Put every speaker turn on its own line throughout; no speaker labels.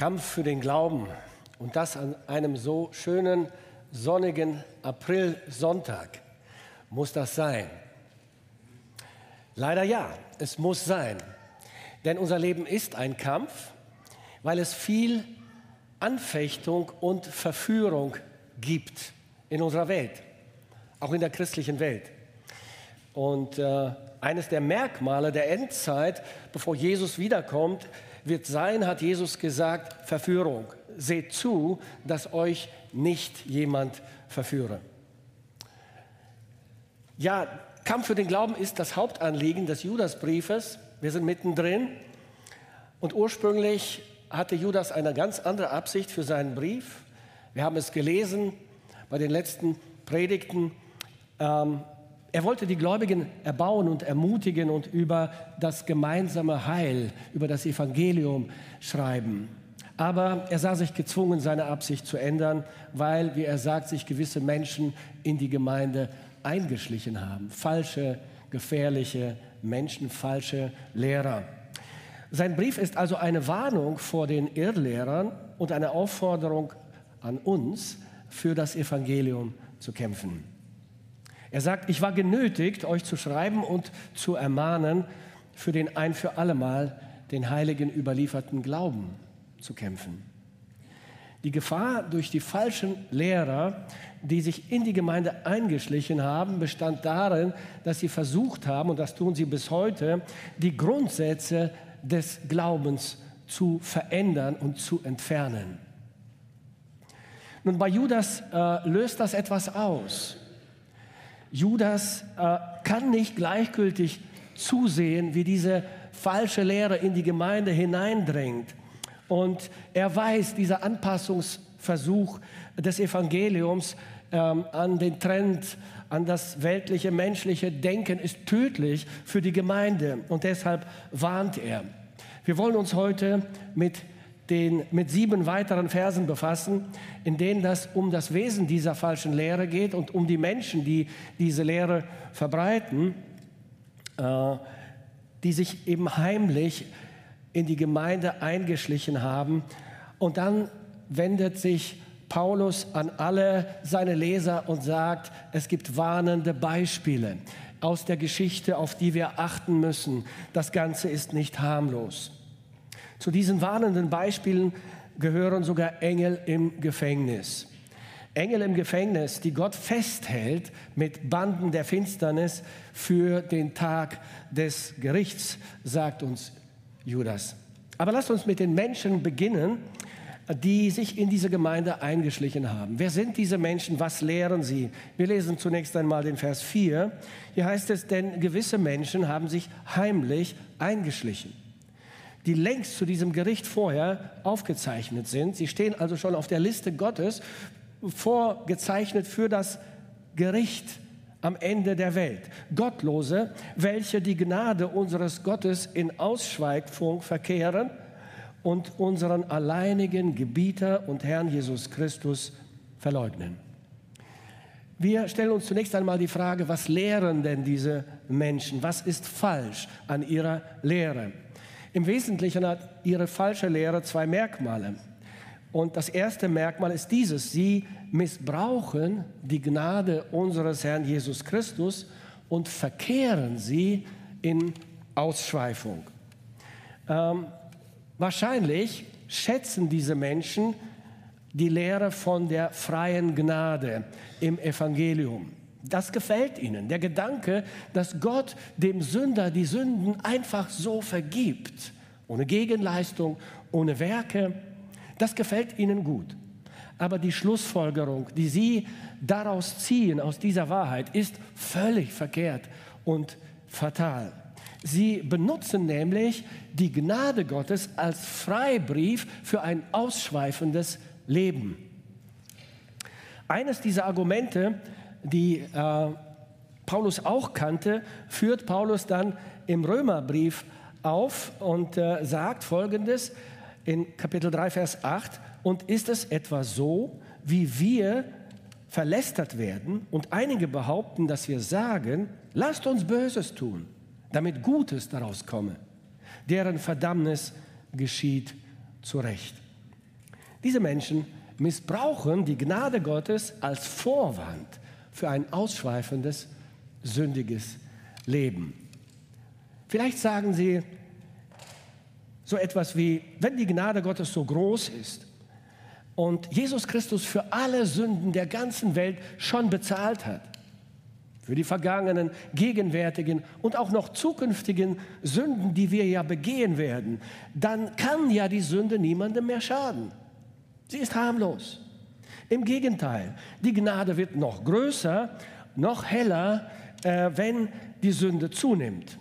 Kampf für den Glauben und das an einem so schönen, sonnigen Aprilsonntag. Muss das sein? Leider ja, es muss sein. Denn unser Leben ist ein Kampf, weil es viel Anfechtung und Verführung gibt in unserer Welt, auch in der christlichen Welt. Und eines der Merkmale der Endzeit, bevor Jesus wiederkommt, wird sein, hat Jesus gesagt, Verführung. Seht zu, dass euch nicht jemand verführe. Ja, Kampf für den Glauben ist das Hauptanliegen des Judasbriefes. Wir sind mittendrin. Und ursprünglich hatte Judas eine ganz andere Absicht für seinen Brief. Wir haben es gelesen bei den letzten Predigten. Er wollte die Gläubigen erbauen und ermutigen und über das gemeinsame Heil, über das Evangelium schreiben. Aber er sah sich gezwungen, seine Absicht zu ändern, weil, wie er sagt, sich gewisse Menschen in die Gemeinde eingeschlichen haben. Falsche, gefährliche Menschen, falsche Lehrer. Sein Brief ist also eine Warnung vor den Irrlehrern und eine Aufforderung an uns, für das Evangelium zu kämpfen. Er sagt, ich war genötigt, euch zu schreiben und zu ermahnen, für den ein für allemal den Heiligen überlieferten Glauben zu kämpfen. Die Gefahr durch die falschen Lehrer, die sich in die Gemeinde eingeschlichen haben, bestand darin, dass sie versucht haben, und das tun sie bis heute, die Grundsätze des Glaubens zu verändern und zu entfernen. Nun, bei Judas löst das etwas aus. Judas kann nicht gleichgültig zusehen, wie diese falsche Lehre in die Gemeinde hineindringt. Und er weiß, dieser Anpassungsversuch des Evangeliums an den Trend, an das weltliche, menschliche Denken ist tödlich für die Gemeinde. Und deshalb warnt er. Wir wollen uns heute mit 7 weiteren Versen befassen, in denen es um das Wesen dieser falschen Lehre geht und um die Menschen, die diese Lehre verbreiten, die sich eben heimlich in die Gemeinde eingeschlichen haben. Und dann wendet sich Paulus an alle seine Leser und sagt, es gibt warnende Beispiele aus der Geschichte, auf die wir achten müssen. Das Ganze ist nicht harmlos. Zu diesen warnenden Beispielen gehören sogar Engel im Gefängnis. Engel im Gefängnis, die Gott festhält mit Banden der Finsternis für den Tag des Gerichts, sagt uns Judas. Aber lasst uns mit den Menschen beginnen, die sich in diese Gemeinde eingeschlichen haben. Wer sind diese Menschen? Was lehren sie? Wir lesen zunächst einmal den Vers 4. Hier heißt es, denn gewisse Menschen haben sich heimlich eingeschlichen, die längst zu diesem Gericht vorher aufgezeichnet sind. Sie stehen also schon auf der Liste Gottes, vorgezeichnet für das Gericht am Ende der Welt. Gottlose, welche die Gnade unseres Gottes in Ausschweifung verkehren und unseren alleinigen Gebieter und Herrn Jesus Christus verleugnen. Wir stellen uns zunächst einmal die Frage, was lehren denn diese Menschen? Was ist falsch an ihrer Lehre? Im Wesentlichen hat ihre falsche Lehre 2 Merkmale. Und das erste Merkmal ist dieses: Sie missbrauchen die Gnade unseres Herrn Jesus Christus und verkehren sie in Ausschweifung. Wahrscheinlich schätzen diese Menschen die Lehre von der freien Gnade im Evangelium. Das gefällt ihnen. Der Gedanke, dass Gott dem Sünder die Sünden einfach so vergibt, ohne Gegenleistung, ohne Werke, das gefällt ihnen gut. Aber die Schlussfolgerung, die sie daraus ziehen, aus dieser Wahrheit, ist völlig verkehrt und fatal. Sie benutzen nämlich die Gnade Gottes als Freibrief für ein ausschweifendes Leben. Eines dieser Argumente, die Paulus auch kannte, führt Paulus dann im Römerbrief auf und sagt Folgendes in Kapitel 3, Vers 8: Und ist es etwa so, wie wir verlästert werden und einige behaupten, dass wir sagen, lasst uns Böses tun, damit Gutes daraus komme, deren Verdammnis geschieht zu Recht. Diese Menschen missbrauchen die Gnade Gottes als Vorwand für ein ausschweifendes, sündiges Leben. Vielleicht sagen Sie so etwas wie, wenn die Gnade Gottes so groß ist und Jesus Christus für alle Sünden der ganzen Welt schon bezahlt hat, für die vergangenen, gegenwärtigen und auch noch zukünftigen Sünden, die wir ja begehen werden, dann kann ja die Sünde niemandem mehr schaden. Sie ist harmlos. Im Gegenteil, die Gnade wird noch größer, noch heller, wenn die Sünde zunimmt.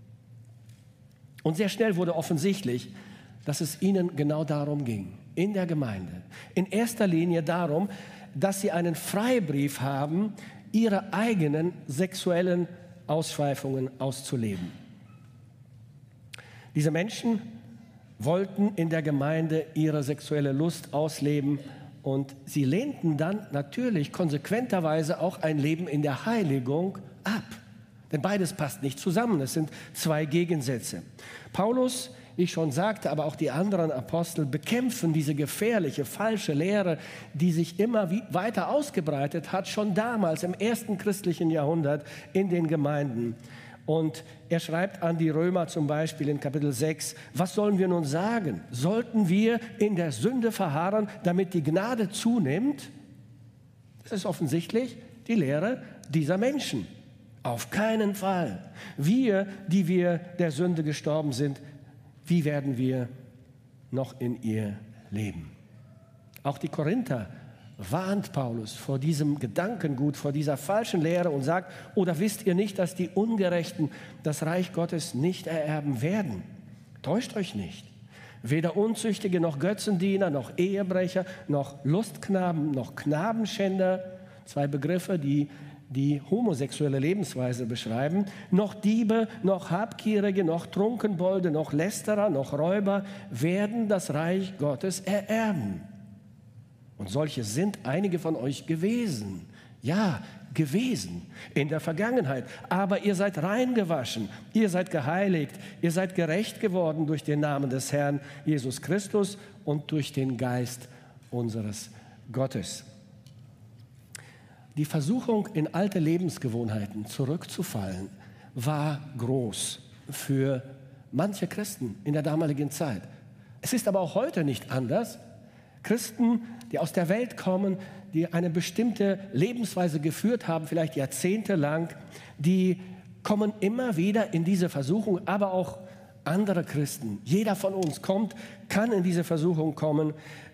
Und sehr schnell wurde offensichtlich, dass es ihnen genau darum ging, in der Gemeinde. In erster Linie darum, dass sie einen Freibrief haben, ihre eigenen sexuellen Ausschweifungen auszuleben. Diese Menschen wollten in der Gemeinde ihre sexuelle Lust ausleben und sie lehnten dann natürlich konsequenterweise auch ein Leben in der Heiligung ab. Denn beides passt nicht zusammen, es sind zwei Gegensätze. Paulus, wie ich schon sagte, aber auch die anderen Apostel bekämpfen diese gefährliche, falsche Lehre, die sich immer weiter ausgebreitet hat, schon damals im ersten christlichen Jahrhundert in den Gemeinden. Und er schreibt an die Römer zum Beispiel in Kapitel 6, was sollen wir nun sagen? Sollten wir in der Sünde verharren, damit die Gnade zunimmt? Das ist offensichtlich die Lehre dieser Menschen. Auf keinen Fall. Wir, die wir der Sünde gestorben sind, wie werden wir noch in ihr leben? Auch die Korinther warnt Paulus vor diesem Gedankengut, vor dieser falschen Lehre und sagt, oder wisst ihr nicht, dass die Ungerechten das Reich Gottes nicht ererben werden? Täuscht euch nicht. Weder Unzüchtige noch Götzendiener, noch Ehebrecher, noch Lustknaben, noch Knabenschänder, zwei Begriffe, die homosexuelle Lebensweise beschreiben, noch Diebe, noch Habgierige, noch Trunkenbolde, noch Lästerer, noch Räuber werden das Reich Gottes ererben. Und solche sind einige von euch gewesen. Ja, gewesen in der Vergangenheit. Aber ihr seid reingewaschen, ihr seid geheiligt, ihr seid gerecht geworden durch den Namen des Herrn Jesus Christus und durch den Geist unseres Gottes. Die Versuchung, in alte Lebensgewohnheiten zurückzufallen, war groß für manche Christen in der damaligen Zeit. Es ist aber auch heute nicht anders. Christen, die aus der Welt kommen, die eine bestimmte Lebensweise geführt haben, vielleicht jahrzehntelang, die kommen immer wieder in diese Versuchung, aber auch andere Christen. Jeder von uns kann in diese Versuchung kommen,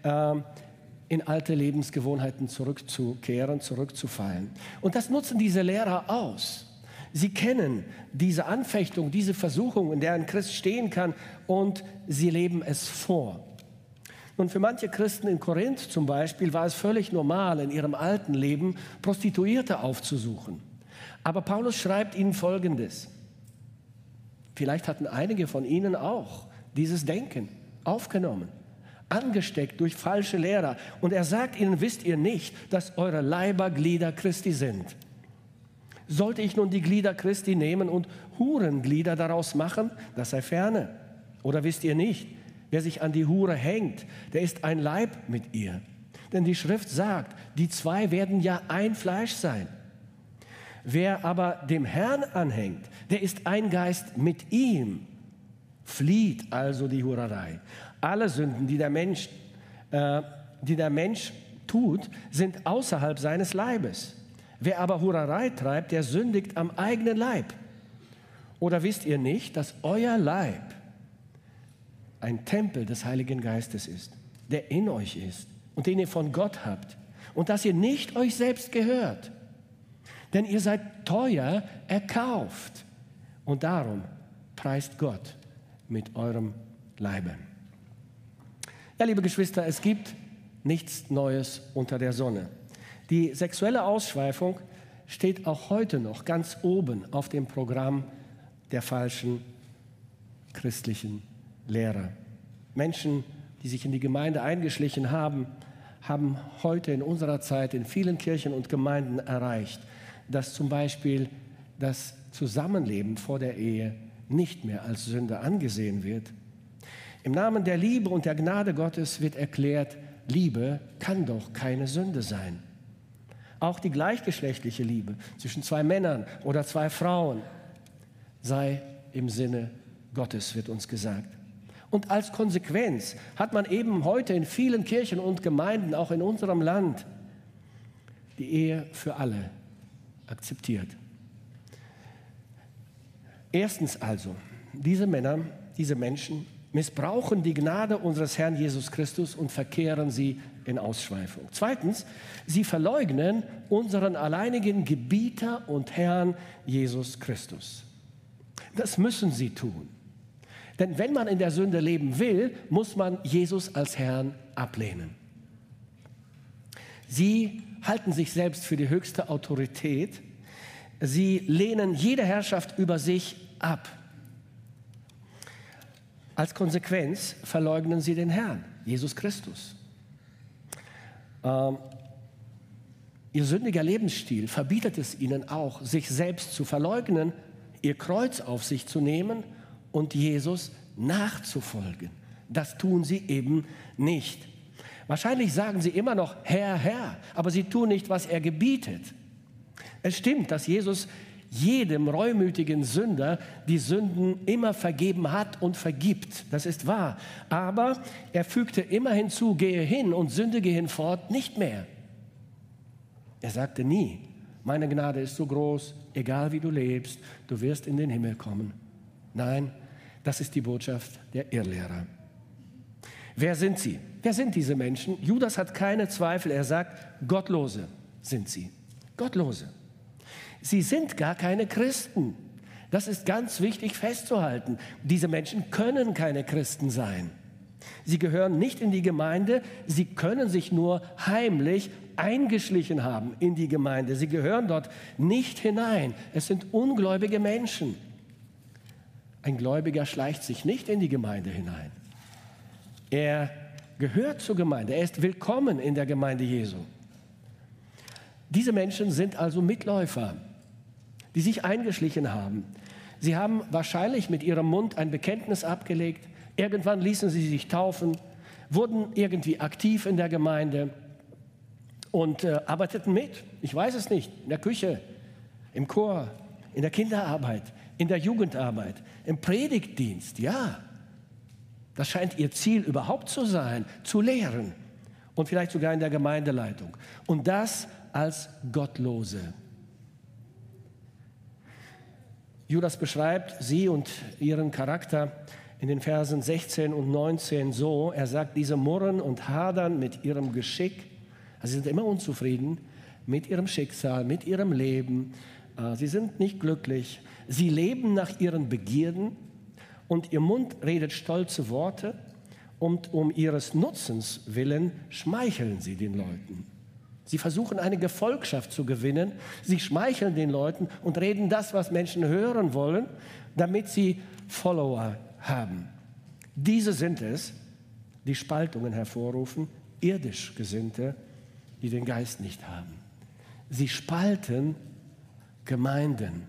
in alte Lebensgewohnheiten zurückzukehren, zurückzufallen. Und das nutzen diese Lehrer aus. Sie kennen diese Anfechtung, diese Versuchung, in der ein Christ stehen kann, und sie leben es vor. Nun, für manche Christen in Korinth zum Beispiel war es völlig normal, in ihrem alten Leben Prostituierte aufzusuchen. Aber Paulus schreibt ihnen Folgendes. Vielleicht hatten einige von ihnen auch dieses Denken aufgenommen, angesteckt durch falsche Lehrer. Und er sagt ihnen, wisst ihr nicht, dass eure Leiber Glieder Christi sind? Sollte ich nun die Glieder Christi nehmen und Hurenglieder daraus machen? Das sei ferne. Oder wisst ihr nicht, wer sich an die Hure hängt, der ist ein Leib mit ihr. Denn die Schrift sagt, die zwei werden ja ein Fleisch sein. Wer aber dem Herrn anhängt, der ist ein Geist mit ihm. Flieht also die Hurerei. Alle Sünden, die der Mensch tut, sind außerhalb seines Leibes. Wer aber Hurerei treibt, der sündigt am eigenen Leib. Oder wisst ihr nicht, dass euer Leib ein Tempel des Heiligen Geistes ist, der in euch ist und den ihr von Gott habt und dass ihr nicht euch selbst gehört? Denn ihr seid teuer erkauft und darum preist Gott mit eurem Leibe. Ja, liebe Geschwister, es gibt nichts Neues unter der Sonne. Die sexuelle Ausschweifung steht auch heute noch ganz oben auf dem Programm der falschen christlichen Lehrer. Menschen, die sich in die Gemeinde eingeschlichen haben, haben heute in unserer Zeit in vielen Kirchen und Gemeinden erreicht, dass zum Beispiel das Zusammenleben vor der Ehe nicht mehr als Sünde angesehen wird. Im Namen der Liebe und der Gnade Gottes wird erklärt, Liebe kann doch keine Sünde sein. Auch die gleichgeschlechtliche Liebe zwischen zwei Männern oder zwei Frauen sei im Sinne Gottes, wird uns gesagt. Und als Konsequenz hat man eben heute in vielen Kirchen und Gemeinden, auch in unserem Land, die Ehe für alle akzeptiert. Erstens also, diese Männer, diese Menschen missbrauchen die Gnade unseres Herrn Jesus Christus und verkehren sie in Ausschweifung. Zweitens, sie verleugnen unseren alleinigen Gebieter und Herrn Jesus Christus. Das müssen sie tun. Denn wenn man in der Sünde leben will, muss man Jesus als Herrn ablehnen. Sie halten sich selbst für die höchste Autorität. Sie lehnen jede Herrschaft über sich ab. Als Konsequenz verleugnen sie den Herrn, Jesus Christus. Ihr sündiger Lebensstil verbietet es ihnen auch, sich selbst zu verleugnen, ihr Kreuz auf sich zu nehmen und Jesus nachzufolgen. Das tun sie eben nicht. Wahrscheinlich sagen sie immer noch, Herr, Herr, aber sie tun nicht, was er gebietet. Es stimmt, dass Jesus jedem reumütigen Sünder die Sünden immer vergeben hat und vergibt. Das ist wahr. Aber er fügte immer hinzu, gehe hin und sündige hinfort nicht mehr. Er sagte nie, meine Gnade ist so groß, egal wie du lebst, du wirst in den Himmel kommen. Nein, das ist die Botschaft der Irrlehrer. Wer sind sie? Wer sind diese Menschen? Judas hat keine Zweifel. Er sagt, Gottlose sind sie. Gottlose. Sie sind gar keine Christen. Das ist ganz wichtig festzuhalten. Diese Menschen können keine Christen sein. Sie gehören nicht in die Gemeinde. Sie können sich nur heimlich eingeschlichen haben in die Gemeinde. Sie gehören dort nicht hinein. Es sind ungläubige Menschen. Ein Gläubiger schleicht sich nicht in die Gemeinde hinein. Er gehört zur Gemeinde. Er ist willkommen in der Gemeinde Jesu. Diese Menschen sind also Mitläufer, die sich eingeschlichen haben. Sie haben wahrscheinlich mit ihrem Mund ein Bekenntnis abgelegt. Irgendwann ließen sie sich taufen, wurden irgendwie aktiv in der Gemeinde und arbeiteten mit. Ich weiß es nicht, in der Küche, im Chor, in der Kinderarbeit, in der Jugendarbeit, im Predigtdienst, ja. Das scheint ihr Ziel überhaupt zu sein, zu lehren und vielleicht sogar in der Gemeindeleitung. Und das als Gottlose. Judas beschreibt sie und ihren Charakter in den Versen 16 und 19 so. Er sagt, diese murren und hadern mit ihrem Geschick. Also sie sind immer unzufrieden mit ihrem Schicksal, mit ihrem Leben. Sie sind nicht glücklich. Sie leben nach ihren Begierden. Und ihr Mund redet stolze Worte und um ihres Nutzens willen schmeicheln sie den Leuten. Sie versuchen eine Gefolgschaft zu gewinnen, sie schmeicheln den Leuten und reden das, was Menschen hören wollen, damit sie Follower haben. Diese sind es, die Spaltungen hervorrufen, irdisch Gesinnte, die den Geist nicht haben. Sie spalten Gemeinden.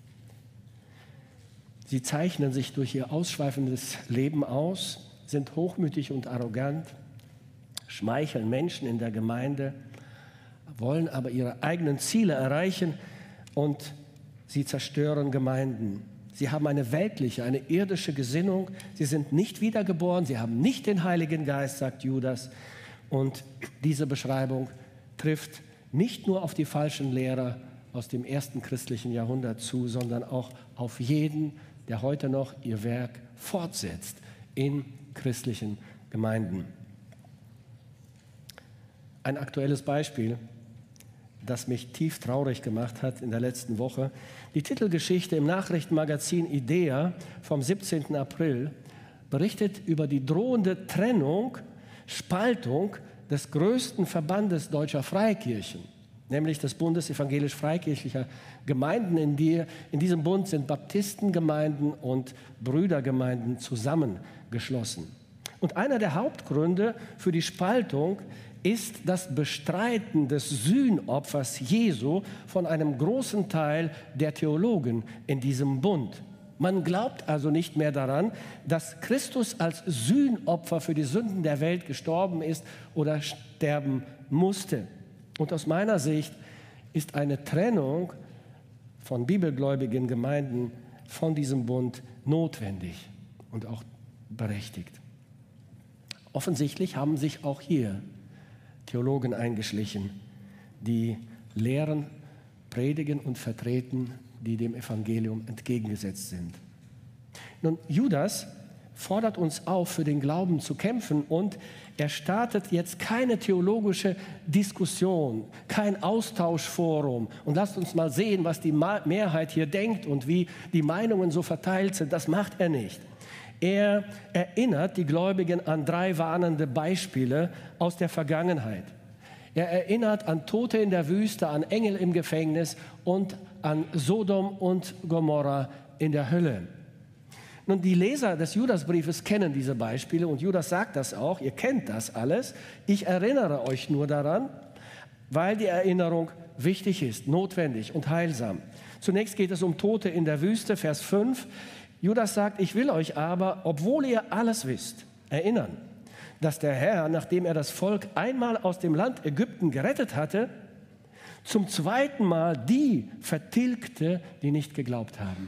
Sie zeichnen sich durch ihr ausschweifendes Leben aus, sind hochmütig und arrogant, schmeicheln Menschen in der Gemeinde, wollen aber ihre eigenen Ziele erreichen und sie zerstören Gemeinden. Sie haben eine weltliche, eine irdische Gesinnung. Sie sind nicht wiedergeboren, sie haben nicht den Heiligen Geist, sagt Judas. Und diese Beschreibung trifft nicht nur auf die falschen Lehrer aus dem ersten christlichen Jahrhundert zu, sondern auch auf jeden, der heute noch ihr Werk fortsetzt in christlichen Gemeinden. Ein aktuelles Beispiel, das mich tief traurig gemacht hat in der letzten Woche. Die Titelgeschichte im Nachrichtenmagazin IDEA vom 17. April berichtet über die drohende Trennung, Spaltung des größten Verbandes deutscher Freikirchen, nämlich des Bundes evangelisch-freikirchlicher Gemeinden. In diesem Bund sind Baptistengemeinden und Brüdergemeinden zusammengeschlossen. Und einer der Hauptgründe für die Spaltung ist das Bestreiten des Sühnopfers Jesu von einem großen Teil der Theologen in diesem Bund. Man glaubt also nicht mehr daran, dass Christus als Sühnopfer für die Sünden der Welt gestorben ist oder sterben musste. Und aus meiner Sicht ist eine Trennung von bibelgläubigen Gemeinden von diesem Bund notwendig und auch berechtigt. Offensichtlich haben sich auch hier Theologen eingeschlichen, die Lehren predigen und vertreten, die dem Evangelium entgegengesetzt sind. Nun, Judas fordert uns auf, für den Glauben zu kämpfen, und er startet jetzt keine theologische Diskussion, kein Austauschforum und lasst uns mal sehen, was die Mehrheit hier denkt und wie die Meinungen so verteilt sind. Das macht er nicht. Er erinnert die Gläubigen an 3 warnende Beispiele aus der Vergangenheit. Er erinnert an Tote in der Wüste, an Engel im Gefängnis und an Sodom und Gomorra in der Hölle. Nun, die Leser des Judasbriefes kennen diese Beispiele und Judas sagt das auch, ihr kennt das alles. Ich erinnere euch nur daran, weil die Erinnerung wichtig ist, notwendig und heilsam. Zunächst geht es um Tote in der Wüste, Vers 5. Judas sagt, ich will euch aber, obwohl ihr alles wisst, erinnern, dass der Herr, nachdem er das Volk einmal aus dem Land Ägypten gerettet hatte, zum zweiten Mal die vertilgte, die nicht geglaubt haben.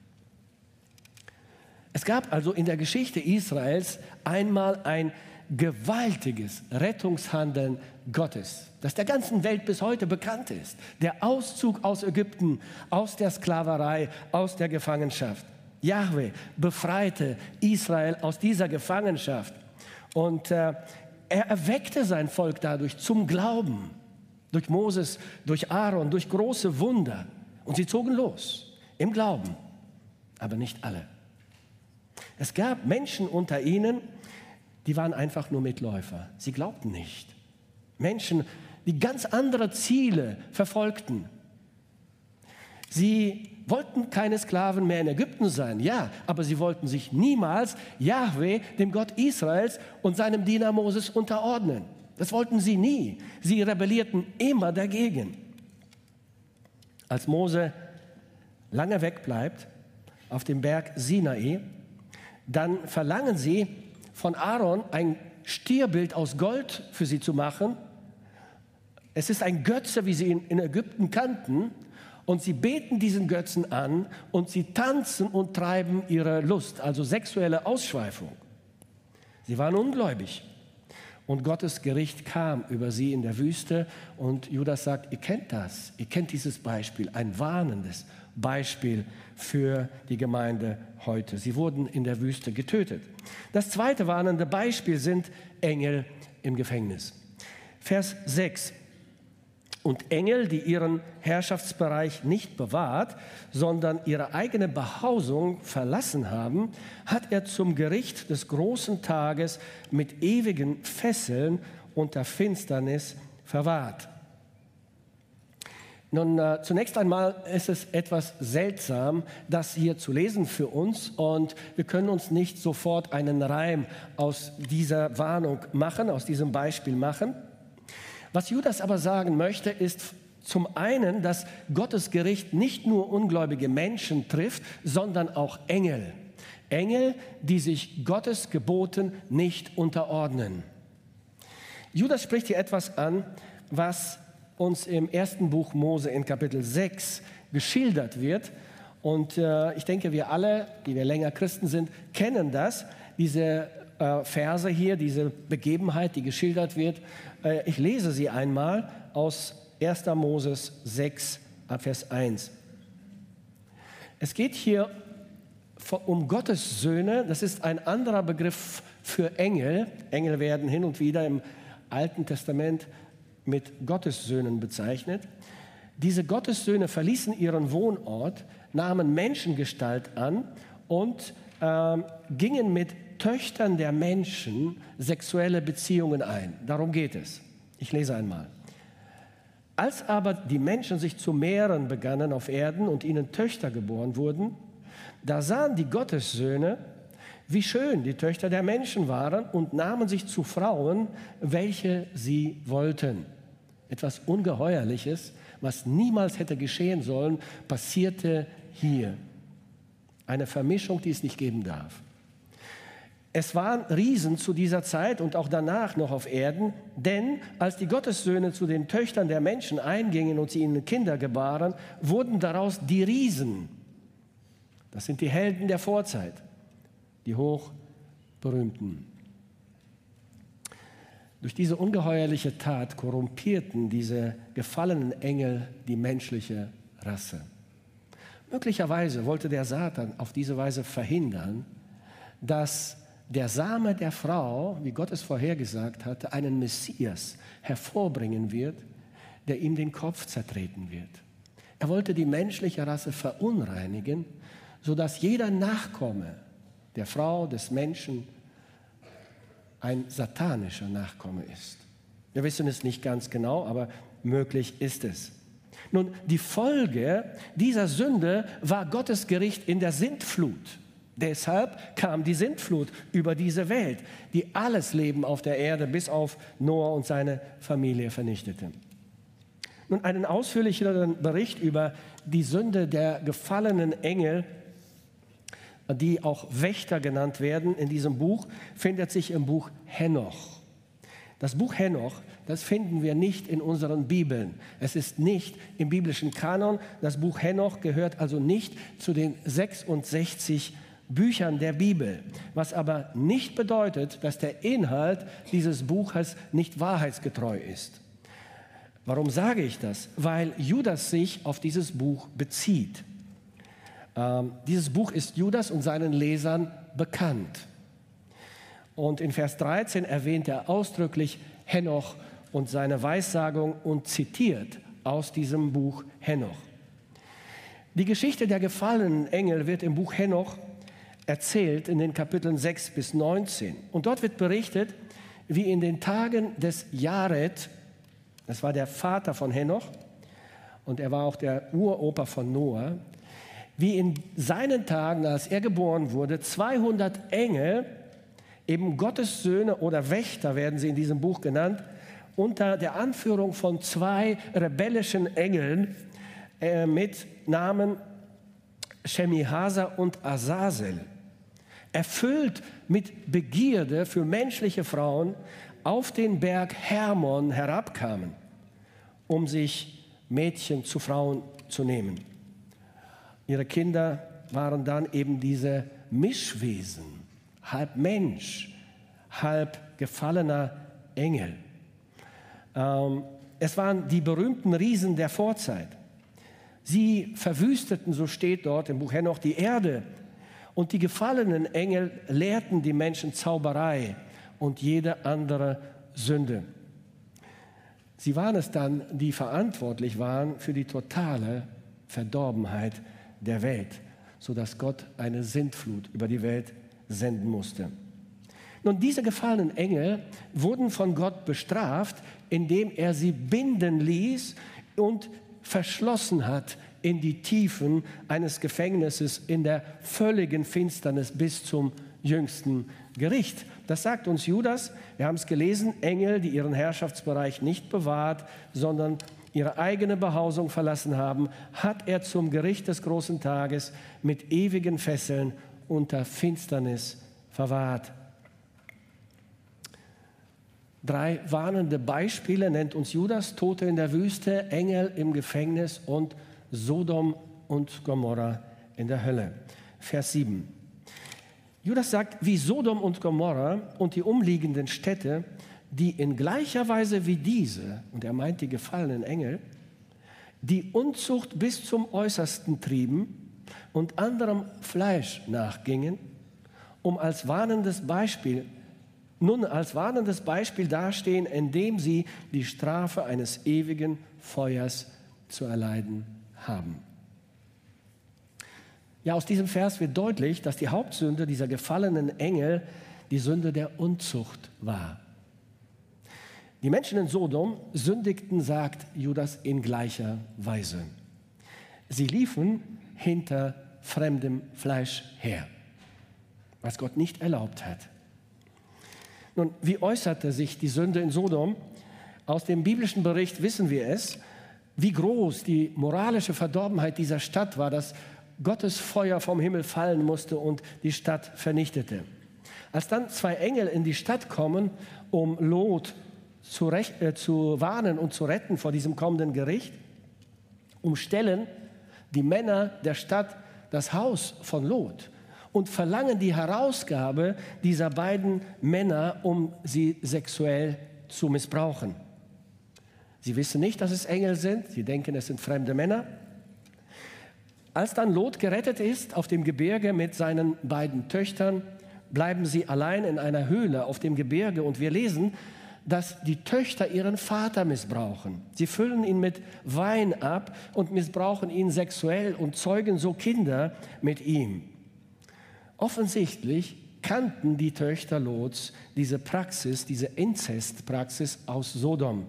Es gab also in der Geschichte Israels einmal ein gewaltiges Rettungshandeln Gottes, das der ganzen Welt bis heute bekannt ist. Der Auszug aus Ägypten, aus der Sklaverei, aus der Gefangenschaft. Jahwe befreite Israel aus dieser Gefangenschaft und er erweckte sein Volk dadurch zum Glauben. Durch Moses, durch Aaron, durch große Wunder. Und sie zogen los im Glauben, aber nicht alle. Es gab Menschen unter ihnen, die waren einfach nur Mitläufer. Sie glaubten nicht. Menschen, die ganz andere Ziele verfolgten. Sie wollten keine Sklaven mehr in Ägypten sein, ja, aber sie wollten sich niemals Jahwe, dem Gott Israels, und seinem Diener Moses unterordnen. Das wollten sie nie. Sie rebellierten immer dagegen. Als Mose lange wegbleibt auf dem Berg Sinai, dann verlangen sie von Aaron, ein Stierbild aus Gold für sie zu machen. Es ist ein Götze, wie sie ihn in Ägypten kannten. Und sie beten diesen Götzen an und sie tanzen und treiben ihre Lust, also sexuelle Ausschweifung. Sie waren ungläubig. Und Gottes Gericht kam über sie in der Wüste. Und Judas sagt, ihr kennt das, ihr kennt dieses Beispiel, ein warnendes Beispiel für die Gemeinde heute. Sie wurden in der Wüste getötet. Das zweite warnende Beispiel sind Engel im Gefängnis. Vers 6. Und Engel, die ihren Herrschaftsbereich nicht bewahrt, sondern ihre eigene Behausung verlassen haben, hat er zum Gericht des großen Tages mit ewigen Fesseln unter Finsternis verwahrt. Nun, zunächst einmal ist es etwas seltsam, das hier zu lesen für uns, und wir können uns nicht sofort einen Reim aus dieser Warnung machen, aus diesem Beispiel machen. Was Judas aber sagen möchte, ist zum einen, dass Gottes Gericht nicht nur ungläubige Menschen trifft, sondern auch Engel. Engel, die sich Gottes Geboten nicht unterordnen. Judas spricht hier etwas an, was uns im ersten Buch Mose in Kapitel 6 geschildert wird. Und ich denke, wir alle, die wir länger Christen sind, kennen das, diese Verse hier, diese Begebenheit, die geschildert wird. Ich lese sie einmal aus 1. Moses 6, Vers 1. Es geht hier um Gottes Söhne. Das ist ein anderer Begriff für Engel. Engel werden hin und wieder im Alten Testament mit Gottessöhnen bezeichnet. Diese Gottessöhne verließen ihren Wohnort, nahmen Menschengestalt an und gingen mit Töchtern der Menschen sexuelle Beziehungen ein. Darum geht es. Ich lese einmal. Als aber die Menschen sich zu mehren begannen auf Erden und ihnen Töchter geboren wurden, da sahen die Gottessöhne, wie schön die Töchter der Menschen waren, und nahmen sich zu Frauen, welche sie wollten. Etwas Ungeheuerliches, was niemals hätte geschehen sollen, passierte hier. Eine Vermischung, die es nicht geben darf. Es waren Riesen zu dieser Zeit und auch danach noch auf Erden, denn als die Gottessöhne zu den Töchtern der Menschen eingingen und sie ihnen Kinder gebaren, wurden daraus die Riesen. Das sind die Helden der Vorzeit, die hochberühmten. Durch diese ungeheuerliche Tat korrumpierten diese gefallenen Engel die menschliche Rasse. Möglicherweise wollte der Satan auf diese Weise verhindern, dass der Same der Frau, wie Gott es vorhergesagt hatte, einen Messias hervorbringen wird, der ihm den Kopf zertreten wird. Er wollte die menschliche Rasse verunreinigen, sodass jeder Nachkomme der Frau, des Menschen, ein satanischer Nachkomme ist. Wir wissen es nicht ganz genau, aber möglich ist es. Nun, die Folge dieser Sünde war Gottes Gericht in der Sintflut. Deshalb kam die Sintflut über diese Welt, die alles Leben auf der Erde bis auf Noah und seine Familie vernichtete. Nun, einen ausführlicheren Bericht über die Sünde der gefallenen Engel, die auch Wächter genannt werden, in diesem Buch, findet sich im Buch Henoch. Das Buch Henoch, das finden wir nicht in unseren Bibeln. Es ist nicht im biblischen Kanon. Das Buch Henoch gehört also nicht zu den 66 Büchern der Bibel, was aber nicht bedeutet, dass der Inhalt dieses Buches nicht wahrheitsgetreu ist. Warum sage ich das? Weil Judas sich auf dieses Buch bezieht. Dieses Buch ist Judas und seinen Lesern bekannt. Und in Vers 13 erwähnt er ausdrücklich Henoch und seine Weissagung und zitiert aus diesem Buch Henoch. Die Geschichte der gefallenen Engel wird im Buch Henoch erzählt in den Kapiteln 6 bis 19. Und dort wird berichtet, wie in den Tagen des Jared, das war der Vater von Henoch und er war auch der Uropa von Noah, wie in seinen Tagen, als er geboren wurde, 200 Engel, eben Gottes Söhne oder Wächter werden sie in diesem Buch genannt, unter der Anführung von 2 rebellischen Engeln mit Namen Shemihasa und Azazel, erfüllt mit Begierde für menschliche Frauen, auf den Berg Hermon herabkamen, um sich Mädchen zu Frauen zu nehmen. Ihre Kinder waren dann eben diese Mischwesen, halb Mensch, halb gefallener Engel. Es waren die berühmten Riesen der Vorzeit. Sie verwüsteten, so steht dort im Buch Henoch, die Erde. Und die gefallenen Engel lehrten die Menschen Zauberei und jede andere Sünde. Sie waren es dann, die verantwortlich waren für die totale Verdorbenheit der Welt, sodass Gott eine Sintflut über die Welt senden musste. Nun, diese gefallenen Engel wurden von Gott bestraft, indem er sie binden ließ und verschlossen hat in die Tiefen eines Gefängnisses in der völligen Finsternis bis zum jüngsten Gericht. Das sagt uns Judas, wir haben es gelesen, Engel, die ihren Herrschaftsbereich nicht bewahrt, sondern ihre eigene Behausung verlassen haben, hat er zum Gericht des großen Tages mit ewigen Fesseln unter Finsternis verwahrt. 3 warnende Beispiele nennt uns Judas: Tote in der Wüste, Engel im Gefängnis und Sodom und Gomorra in der Hölle. Vers 7. Judas sagt, wie Sodom und Gomorra und die umliegenden Städte, die in gleicher Weise wie diese, und er meint die gefallenen Engel, die Unzucht bis zum Äußersten trieben und anderem Fleisch nachgingen, um als warnendes Beispiel dastehen, indem sie die Strafe eines ewigen Feuers zu erleiden haben. Ja, aus diesem Vers wird deutlich, dass die Hauptsünde dieser gefallenen Engel die Sünde der Unzucht war. Die Menschen in Sodom sündigten, sagt Judas, in gleicher Weise. Sie liefen hinter fremdem Fleisch her, was Gott nicht erlaubt hat. Nun, wie äußerte sich die Sünde in Sodom? Aus dem biblischen Bericht wissen wir es, wie groß die moralische Verdorbenheit dieser Stadt war, dass Gottes Feuer vom Himmel fallen musste und die Stadt vernichtete. Als dann 2 Engel in die Stadt kommen, um Lot zu warnen und zu retten vor diesem kommenden Gericht, umstellen die Männer der Stadt das Haus von Lot und verlangen die Herausgabe dieser beiden Männer, um sie sexuell zu missbrauchen. Sie wissen nicht, dass es Engel sind, sie denken, es sind fremde Männer. Als dann Lot gerettet ist auf dem Gebirge mit seinen beiden Töchtern, bleiben sie allein in einer Höhle auf dem Gebirge und wir lesen, dass die Töchter ihren Vater missbrauchen. Sie füllen ihn mit Wein ab und missbrauchen ihn sexuell und zeugen so Kinder mit ihm. Offensichtlich kannten die Töchter Lots diese Praxis, diese Inzestpraxis aus Sodom.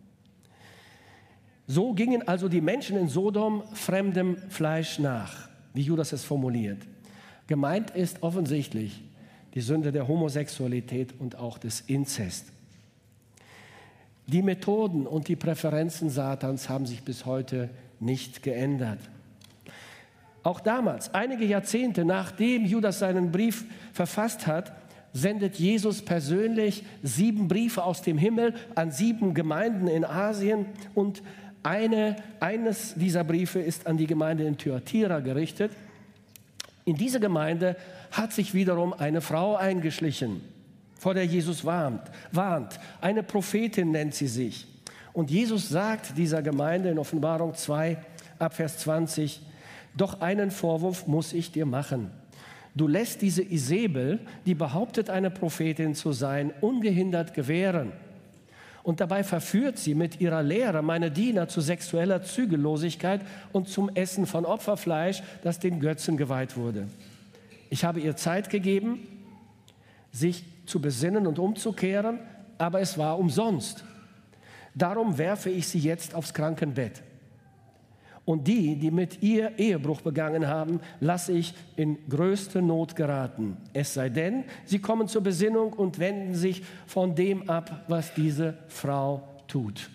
So gingen also die Menschen in Sodom fremdem Fleisch nach, wie Judas es formuliert. Gemeint ist offensichtlich die Sünde der Homosexualität und auch des Inzest. Die Methoden und die Präferenzen Satans haben sich bis heute nicht geändert. Auch damals, einige Jahrzehnte nachdem Judas seinen Brief verfasst hat, sendet Jesus persönlich 7 Briefe aus dem Himmel an 7 Gemeinden in Asien und eines dieser Briefe ist an die Gemeinde in Thyatira gerichtet. In diese Gemeinde hat sich wiederum eine Frau eingeschlichen, vor der Jesus warnt. Eine Prophetin nennt sie sich. Und Jesus sagt dieser Gemeinde in Offenbarung 2, ab Vers 20, doch einen Vorwurf muss ich dir machen. Du lässt diese Isabel, die behauptet, eine Prophetin zu sein, ungehindert gewähren. Und dabei verführt sie mit ihrer Lehre meine Diener zu sexueller Zügellosigkeit und zum Essen von Opferfleisch, das den Götzen geweiht wurde. Ich habe ihr Zeit gegeben, sich zu besinnen und umzukehren, aber es war umsonst. Darum werfe ich sie jetzt aufs Krankenbett. Und die mit ihr Ehebruch begangen haben, lasse ich in größte Not geraten. Es sei denn, sie kommen zur Besinnung und wenden sich von dem ab, was diese Frau tut.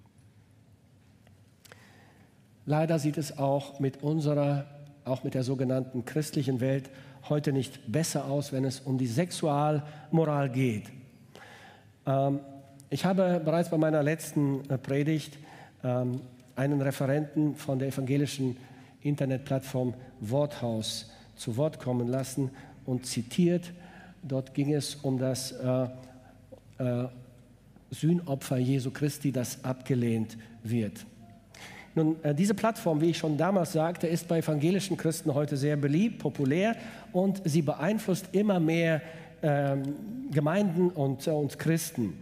Leider sieht es auch mit der sogenannten christlichen Welt heute nicht besser aus, wenn es um die Sexualmoral geht. Ich habe bereits bei meiner letzten Predigt einen Referenten von der evangelischen Internetplattform Worthaus zu Wort kommen lassen und zitiert. Dort ging es um das Sühnopfer Jesu Christi, das abgelehnt wird. Nun, diese Plattform, wie ich schon damals sagte, ist bei evangelischen Christen heute sehr beliebt, populär und sie beeinflusst immer mehr Gemeinden und Christen.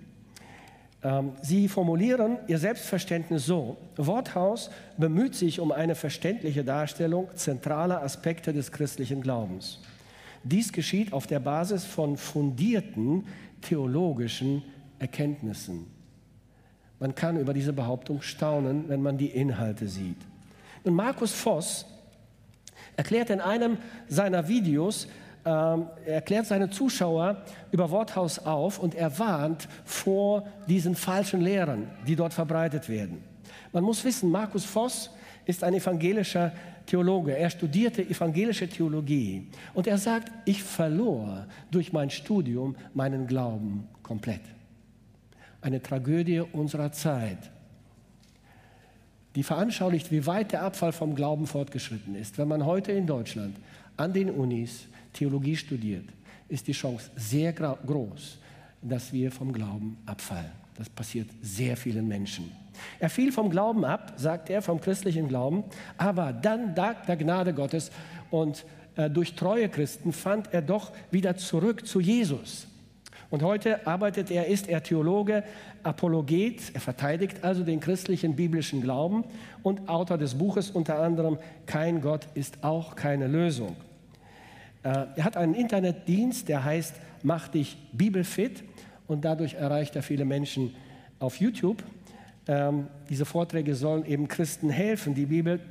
Sie formulieren ihr Selbstverständnis so: Worthaus bemüht sich um eine verständliche Darstellung zentraler Aspekte des christlichen Glaubens. Dies geschieht auf der Basis von fundierten theologischen Erkenntnissen. Man kann über diese Behauptung staunen, wenn man die Inhalte sieht. Und Markus Voss erklärt in einem seiner Videos, erklärt seine Zuschauer über Worthaus auf und er warnt vor diesen falschen Lehren, die dort verbreitet werden. Man muss wissen, Markus Voss ist ein evangelischer Theologe. Er studierte evangelische Theologie und er sagt, ich verlor durch mein Studium meinen Glauben komplett. Eine Tragödie unserer Zeit, die veranschaulicht, wie weit der Abfall vom Glauben fortgeschritten ist. Wenn man heute in Deutschland an den Unis Theologie studiert, ist die Chance sehr groß, dass wir vom Glauben abfallen. Das passiert sehr vielen Menschen. Er fiel vom Glauben ab, sagt er, vom christlichen Glauben, aber dann dank der Gnade Gottes und durch treue Christen fand er doch wieder zurück zu Jesus. Und heute ist er Theologe, Apologet, er verteidigt also den christlichen biblischen Glauben und Autor des Buches unter anderem Kein Gott ist auch keine Lösung. Er hat einen Internetdienst, der heißt Mach dich bibelfit und dadurch erreicht er viele Menschen auf YouTube. Diese Vorträge sollen eben Christen helfen, die Bibel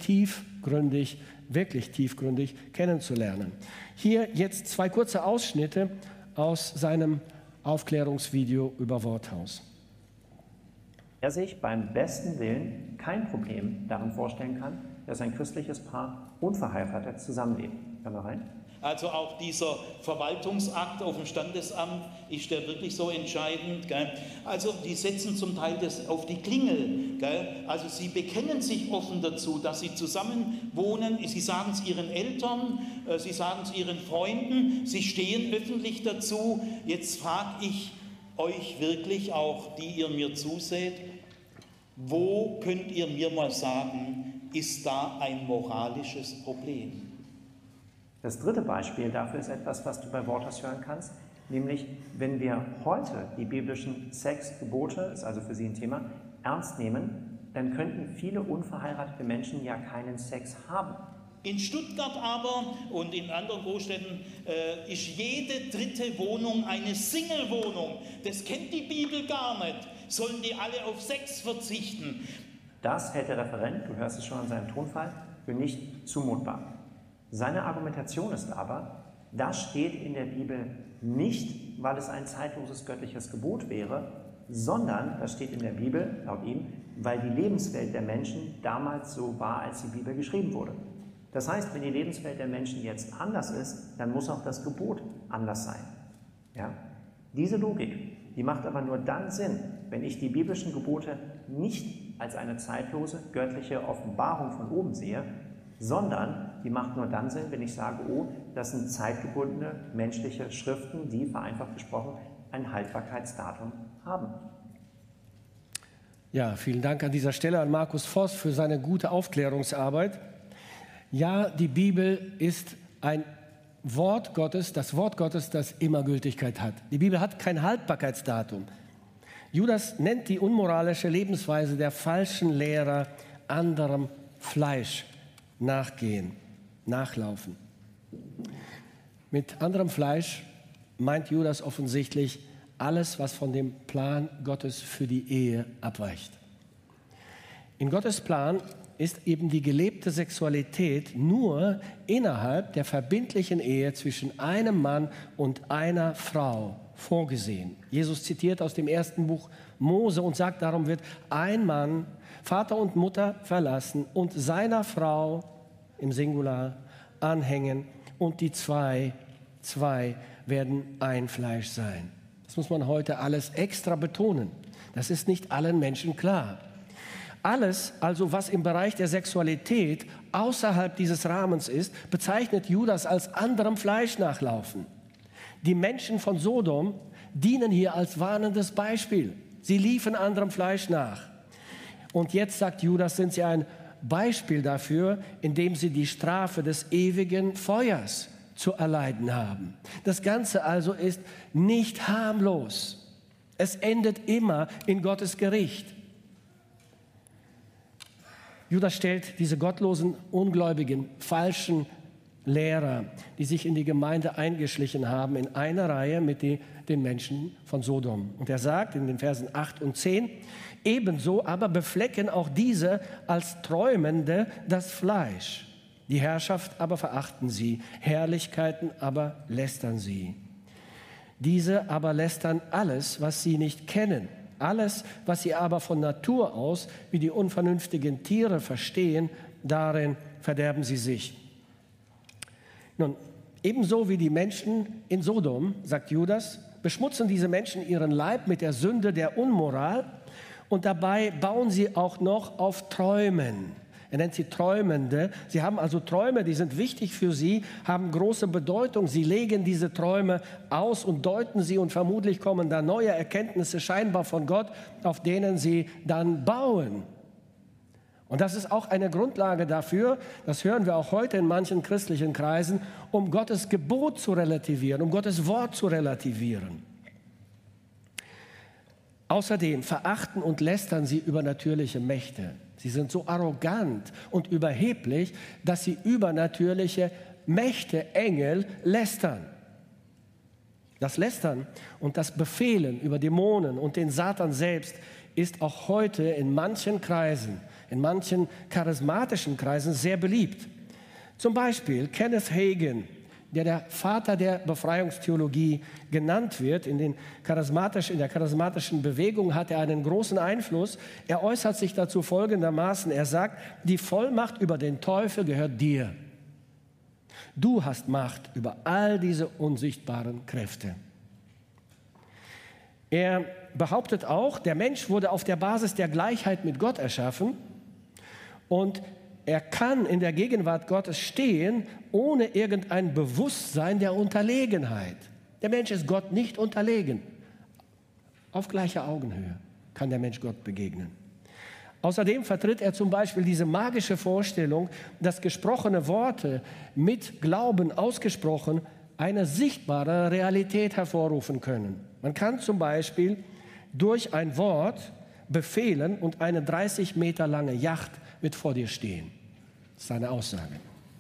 wirklich tiefgründig kennenzulernen. Hier jetzt 2 kurze Ausschnitte aus seinem Aufklärungsvideo über Worthaus.
Er sich beim besten Willen kein Problem darin vorstellen kann, dass ein christliches Paar unverheiratet zusammenlebt. Hören wir rein.
Also auch dieser Verwaltungsakt auf dem Standesamt, ist der wirklich so entscheidend? Gell? Also die setzen zum Teil das auf die Klingel. Gell? Also sie bekennen sich offen dazu, dass sie zusammen wohnen. Sie sagen es ihren Eltern, sie sagen es ihren Freunden, sie stehen öffentlich dazu. Jetzt frage ich euch wirklich auch, die ihr mir zuseht, wo könnt ihr mir mal sagen, ist da ein moralisches Problem?
Das dritte Beispiel dafür ist etwas, was du bei Waters hören kannst, nämlich wenn wir heute die biblischen Sexgebote, ist also für sie ein Thema, ernst nehmen, dann könnten viele unverheiratete Menschen ja keinen Sex haben.
In Stuttgart aber und in anderen Großstädten ist jede dritte Wohnung eine Single-Wohnung. Das kennt die Bibel gar nicht. Sollen die alle auf Sex verzichten?
Das hält der Referent, du hörst es schon an seinem Tonfall, für nicht zumutbar. Seine Argumentation ist aber, das steht in der Bibel nicht, weil es ein zeitloses göttliches Gebot wäre, sondern das steht in der Bibel, laut ihm, weil die Lebenswelt der Menschen damals so war, als die Bibel geschrieben wurde. Das heißt, wenn die Lebenswelt der Menschen jetzt anders ist, dann muss auch das Gebot anders sein. Ja? Diese Logik, die macht aber nur dann Sinn, wenn ich die biblischen Gebote nicht als eine zeitlose göttliche Offenbarung von oben sehe, sondern die macht nur dann Sinn, wenn ich sage, oh, das sind zeitgebundene menschliche Schriften, die, vereinfacht gesprochen, ein Haltbarkeitsdatum haben.
Ja, vielen Dank an dieser Stelle an Markus Voss für seine gute Aufklärungsarbeit. Ja, die Bibel ist ein Wort Gottes, das Wort Gottes, das immer Gültigkeit hat. Die Bibel hat kein Haltbarkeitsdatum. Judas nennt die unmoralische Lebensweise der falschen Lehrer anderem Fleisch nachgehen, nachlaufen. Mit anderem Fleisch meint Judas offensichtlich alles, was von dem Plan Gottes für die Ehe abweicht. In Gottes Plan ist eben die gelebte Sexualität nur innerhalb der verbindlichen Ehe zwischen einem Mann und einer Frau vorgesehen. Jesus zitiert aus dem ersten Buch Mose und sagt, darum wird ein Mann Vater und Mutter verlassen und seiner Frau im Singular anhängen und die zwei werden ein Fleisch sein. Das muss man heute alles extra betonen. Das ist nicht allen Menschen klar. Alles, also was im Bereich der Sexualität außerhalb dieses Rahmens ist, bezeichnet Judas als anderem Fleisch nachlaufen. Die Menschen von Sodom dienen hier als warnendes Beispiel. Sie liefen anderem Fleisch nach. Und jetzt, sagt Judas, sind sie ein Beispiel dafür, indem sie die Strafe des ewigen Feuers zu erleiden haben. Das Ganze also ist nicht harmlos. Es endet immer in Gottes Gericht. Judas stellt diese gottlosen, ungläubigen, falschen Lehrer, die sich in die Gemeinde eingeschlichen haben, in eine Reihe mit den Menschen von Sodom. Und er sagt in den Versen 8 und 10, ebenso aber beflecken auch diese als Träumende das Fleisch. Die Herrschaft aber verachten sie, Herrlichkeiten aber lästern sie. Diese aber lästern alles, was sie nicht kennen. Alles, was sie aber von Natur aus, wie die unvernünftigen Tiere verstehen, darin verderben sie sich. Nun, ebenso wie die Menschen in Sodom, sagt Judas, beschmutzen diese Menschen ihren Leib mit der Sünde der Unmoral und dabei bauen sie auch noch auf Träumen. Er nennt sie Träumende. Sie haben also Träume, die sind wichtig für sie, haben große Bedeutung. Sie legen diese Träume aus und deuten sie und vermutlich kommen da neue Erkenntnisse scheinbar von Gott, auf denen sie dann bauen. Und das ist auch eine Grundlage dafür, das hören wir auch heute in manchen christlichen Kreisen, um Gottes Gebot zu relativieren, um Gottes Wort zu relativieren. Außerdem verachten und lästern sie übernatürliche Mächte. Sie sind so arrogant und überheblich, dass sie übernatürliche Mächte, Engel, lästern. Das Lästern und das Befehlen über Dämonen und den Satan selbst ist auch heute in manchen Kreisen, in manchen charismatischen Kreisen sehr beliebt. Zum Beispiel Kenneth Hagin, der Vater der Befreiungstheologie genannt wird. In der charismatischen Bewegung hat er einen großen Einfluss. Er äußert sich dazu folgendermaßen. Er sagt, die Vollmacht über den Teufel gehört dir. Du hast Macht über all diese unsichtbaren Kräfte. Er behauptet auch, der Mensch wurde auf der Basis der Gleichheit mit Gott erschaffen und er kann in der Gegenwart Gottes stehen, ohne irgendein Bewusstsein der Unterlegenheit. Der Mensch ist Gott nicht unterlegen. Auf gleicher Augenhöhe kann der Mensch Gott begegnen. Außerdem vertritt er zum Beispiel diese magische Vorstellung, dass gesprochene Worte mit Glauben ausgesprochen eine sichtbare Realität hervorrufen können. Man kann zum Beispiel durch ein Wort befehlen und eine 30 Meter lange Yacht wird vor dir stehen. Das ist seine Aussage.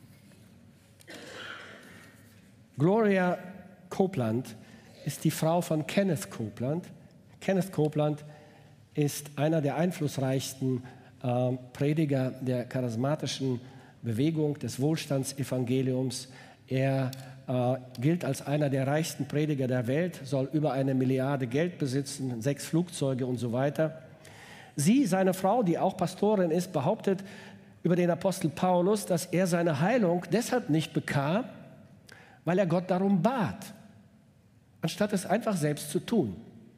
Gloria Copeland ist die Frau von Kenneth Copeland. Kenneth Copeland ist einer der einflussreichsten Prediger der charismatischen Bewegung des Wohlstandsevangeliums. Er gilt als einer der reichsten Prediger der Welt, soll über 1 Milliarde Geld besitzen, 6 Flugzeuge und so weiter. Sie, seine Frau, die auch Pastorin ist, behauptet über den Apostel Paulus, dass er seine Heilung deshalb nicht bekam, weil er Gott darum bat, anstatt es einfach selbst zu tun.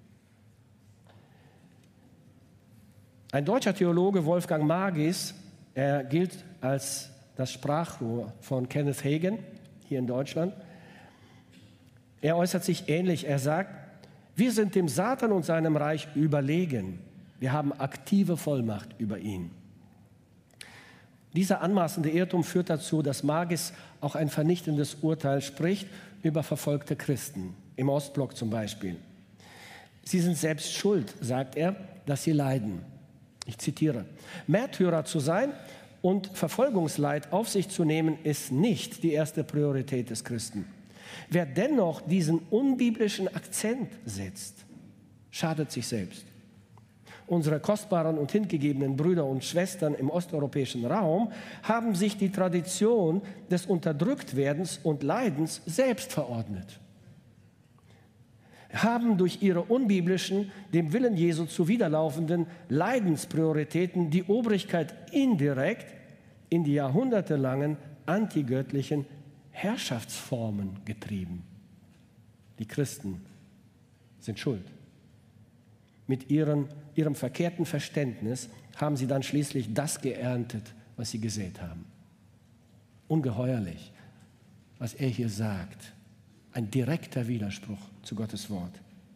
Ein deutscher Theologe, Wolfgang Magis, er gilt als das Sprachrohr von Kenneth Hagin hier in Deutschland. Er äußert sich ähnlich. Er sagt, wir sind dem Satan und seinem Reich überlegen. Wir haben aktive Vollmacht über ihn. Dieser anmaßende Irrtum führt dazu, dass Magis auch ein vernichtendes Urteil spricht über verfolgte Christen, im Ostblock zum Beispiel. Sie sind selbst schuld, sagt er, dass sie leiden. Ich zitiere, Märtyrer zu sein und Verfolgungsleid auf sich zu nehmen, ist nicht die erste Priorität des Christen. Wer dennoch diesen unbiblischen Akzent setzt, schadet sich selbst. Unsere kostbaren und hingegebenen Brüder und Schwestern im osteuropäischen Raum haben sich die Tradition des Unterdrücktwerdens und Leidens selbst verordnet, haben durch ihre unbiblischen, dem Willen Jesu zuwiderlaufenden Leidensprioritäten die Obrigkeit indirekt in die jahrhundertelangen antigöttlichen Herrschaftsformen getrieben. Die Christen sind schuld. Mit ihrem verkehrten Verständnis haben sie dann schließlich das geerntet, was sie gesät haben. Ungeheuerlich, was er hier sagt. Ein direkter Widerspruch zu Gottes Wort.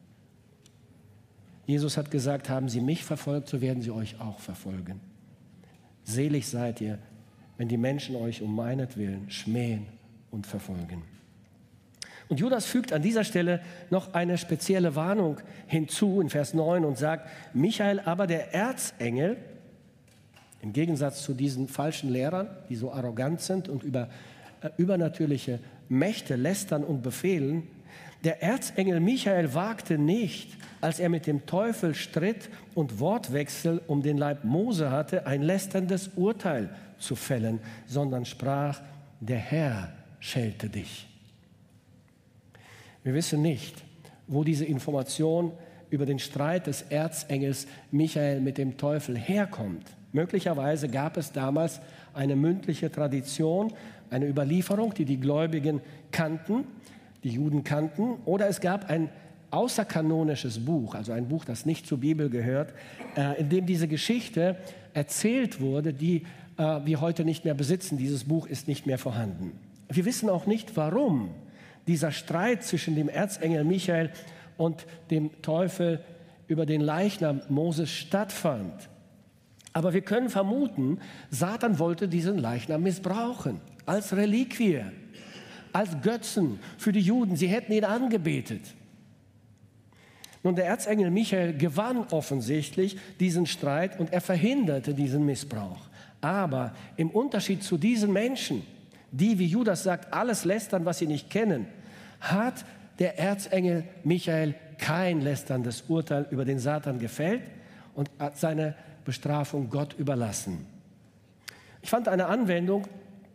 Jesus hat gesagt, haben sie mich verfolgt, so werden sie euch auch verfolgen. Selig seid ihr, wenn die Menschen euch um meinetwillen schmähen und verfolgen. Und Judas fügt an dieser Stelle noch eine spezielle Warnung hinzu in Vers 9 und sagt, Michael aber der Erzengel, im Gegensatz zu diesen falschen Lehrern, die so arrogant sind und über übernatürliche Mächte lästern und befehlen, der Erzengel Michael wagte nicht, als er mit dem Teufel stritt und Wortwechsel um den Leib Mose hatte, ein lästerndes Urteil zu fällen, sondern sprach, der Herr schelte dich. Wir wissen nicht, wo diese Information über den Streit des Erzengels Michael mit dem Teufel herkommt. Möglicherweise gab es damals eine mündliche Tradition, eine Überlieferung, die die Gläubigen kannten, die Juden kannten, oder es gab ein außerkanonisches Buch, also ein Buch, das nicht zur Bibel gehört, in dem diese Geschichte erzählt wurde, die wir heute nicht mehr besitzen. Dieses Buch ist nicht mehr vorhanden. Wir wissen auch nicht, warum dieser Streit zwischen dem Erzengel Michael und dem Teufel über den Leichnam Moses stattfand. Aber wir können vermuten, Satan wollte diesen Leichnam missbrauchen, als Reliquie, als Götzen für die Juden. Sie hätten ihn angebetet. Nun, der Erzengel Michael gewann offensichtlich diesen Streit und er verhinderte diesen Missbrauch. Aber im Unterschied zu diesen Menschen, die, wie Judas sagt, alles lästern, was sie nicht kennen, hat der Erzengel Michael kein lästerndes Urteil über den Satan gefällt und hat seine Bestrafung Gott überlassen. Ich fand eine Anwendung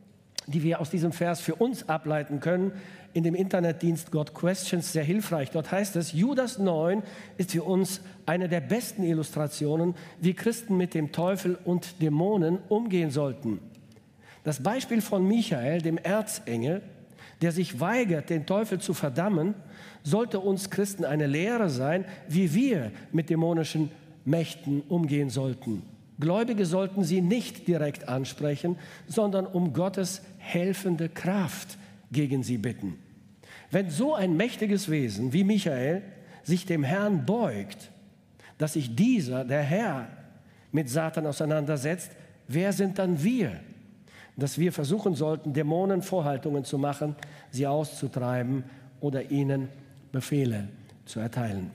die wir aus diesem Vers für uns ableiten können, in dem Internetdienst God Questions sehr hilfreich. Dort heißt es, Judas 9 ist für uns eine der besten Illustrationen, wie Christen mit dem Teufel und Dämonen umgehen sollten. Das Beispiel von Michael, dem Erzengel, der sich weigert, den Teufel zu verdammen, sollte uns Christen eine Lehre sein, wie wir mit dämonischen Mächten umgehen sollten. Gläubige sollten sie nicht direkt ansprechen, sondern um Gottes helfende Kraft gegen sie bitten. Wenn so ein mächtiges Wesen wie Michael sich dem Herrn beugt, dass sich dieser, der Herr, mit Satan auseinandersetzt, wer sind dann wir, dass wir versuchen sollten, Dämonen Vorhaltungen zu machen, sie auszutreiben oder ihnen Befehle zu erteilen?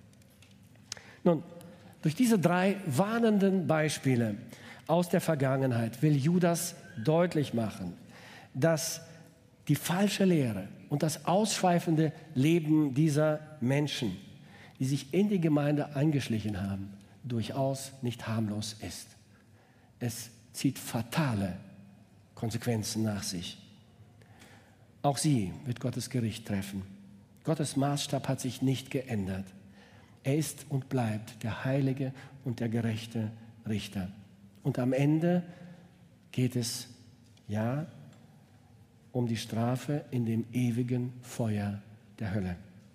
Nun, durch diese 3 warnenden Beispiele aus der Vergangenheit will Judas deutlich machen, dass die falsche Lehre und das ausschweifende Leben dieser Menschen, die sich in die Gemeinde eingeschlichen haben, durchaus nicht harmlos ist. Es zieht fatale Konsequenzen nach sich. Auch sie wird Gottes Gericht treffen. Gottes Maßstab hat sich nicht geändert. Er ist und bleibt der heilige und der gerechte Richter. Und am Ende geht es, ja, um die Strafe in dem ewigen Feuer der Hölle.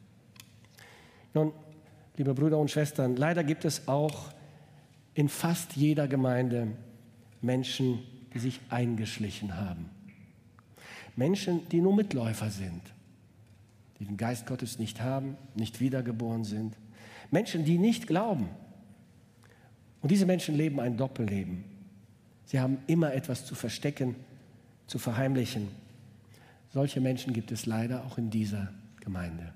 Nun, liebe Brüder und Schwestern, leider gibt es auch in fast jeder Gemeinde Menschen, die sich eingeschlichen haben. Menschen, die nur Mitläufer sind, die den Geist Gottes nicht haben, nicht wiedergeboren sind. Menschen, die nicht glauben. Und diese Menschen leben ein Doppelleben. Sie haben immer etwas zu verstecken, zu verheimlichen. Solche Menschen gibt es leider auch in dieser Gemeinde.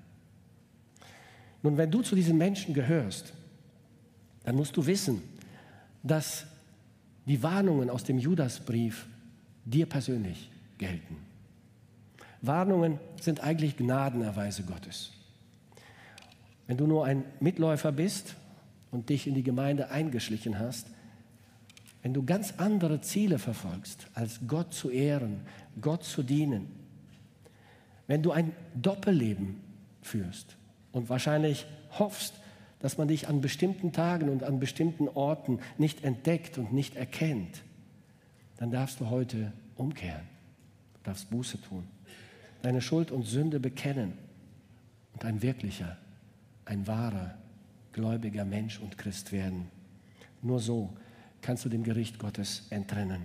Nun, wenn du zu diesen Menschen gehörst, dann musst du wissen, dass die Warnungen aus dem Judasbrief dir persönlich gelten. Warnungen sind eigentlich Gnadenerweise Gottes. Wenn du nur ein Mitläufer bist und dich in die Gemeinde eingeschlichen hast, wenn du ganz andere Ziele verfolgst, als Gott zu ehren, Gott zu dienen, wenn du ein Doppelleben führst und wahrscheinlich hoffst, dass man dich an bestimmten Tagen und an bestimmten Orten nicht entdeckt und nicht erkennt, dann darfst du heute umkehren. Du darfst Buße tun, deine Schuld und Sünde bekennen und ein wirklicher, ein wahrer, gläubiger Mensch und Christ werden. Nur so kannst du dem Gericht Gottes entrinnen.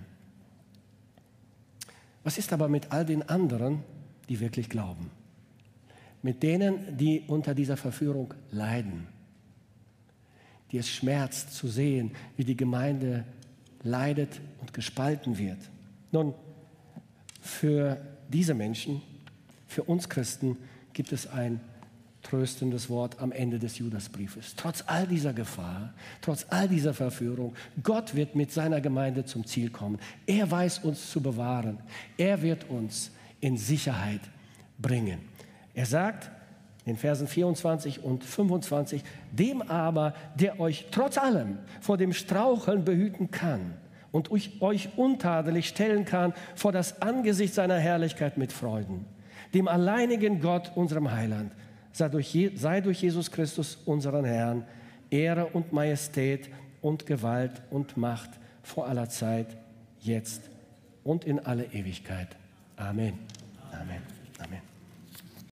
Was ist aber mit all den anderen, die wirklich glauben? Mit denen, die unter dieser Verführung leiden, die es schmerzt zu sehen, wie die Gemeinde leidet und gespalten wird. Nun, für diese Menschen, für uns Christen, gibt es ein tröstendes Wort am Ende des Judasbriefes. Trotz all dieser Gefahr, trotz all dieser Verführung, Gott wird mit seiner Gemeinde zum Ziel kommen. Er weiß uns zu bewahren. Er wird uns in Sicherheit bringen. Er sagt in Versen 24 und 25, dem aber, der euch trotz allem vor dem Straucheln behüten kann und euch untadelig stellen kann vor das Angesicht seiner Herrlichkeit mit Freuden, dem alleinigen Gott, unserem Heiland, sei durch Jesus Christus, unseren Herrn, Ehre und Majestät und Gewalt und Macht vor aller Zeit, jetzt und in alle Ewigkeit. Amen. Amen. Amen.